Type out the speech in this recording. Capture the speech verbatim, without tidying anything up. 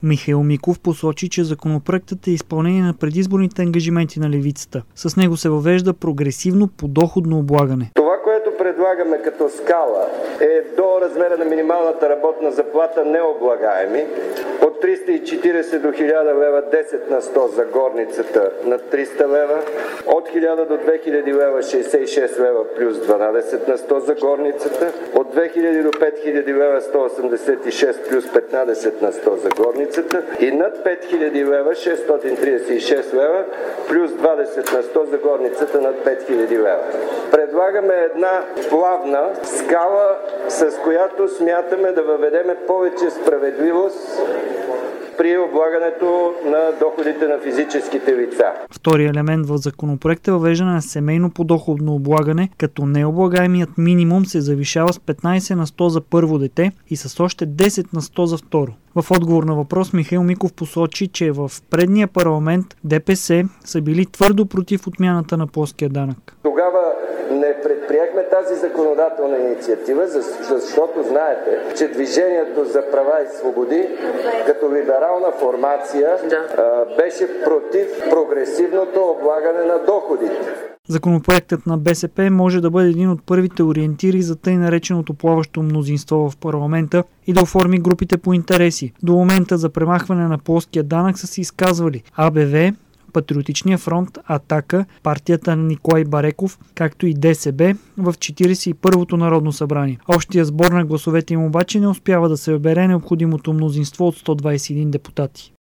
Михаил Миков посочи, че законопроектът е изпълнение на предизборните ангажименти на левицата. С него се въвежда прогресивно подоходно облагане. Това, което предлагаме като скала, е до размера на минималната работна заплата необлагаеми, от триста и четиридесет до хиляда лева десет на сто за горницата над триста лева, от хиляда до две хиляди лева шейсет и шест лева плюс дванадесет на сто за горницата, от две хиляди до пет хиляди лева сто осемдесет и шест плюс петнадесет на сто за горницата и над пет хиляди лева шестстотин тридесет и шест лева плюс двадесет на сто за горницата над пет хиляди лева. Предлагаме една плавна скала, с която смятаме да въведеме повече справедливост при облагането на доходите на физическите лица. Втори елемент в законопроекта е въвеждане на семейно подоходно облагане, като необлагаемият минимум се завишава с петнадесет на сто за първо дете и с още десет на сто за второ. В отговор на въпрос Михаил Миков посочи, че в предния парламент ДПС са били твърдо против отмяната на плоския данък. Тогава не предприехме тази законодателна инициатива, защото знаете, че Движението за права и свободи като либерална формация да. беше против прогресивното облагане на доходите. Законопроектът на БСП може да бъде един от първите ориентири за тъй нареченото плаващо мнозинство в парламента и да оформи групите по интереси. До момента за премахване на плоския данък са се изказвали А Б В, Патриотичния фронт, Атака, партията на Николай Бареков, както и Д С Б в четиридесет и първото Народно събрание. Общия сбор на гласовете им обаче не успява да се обере необходимото мнозинство от сто двадесет и един депутати.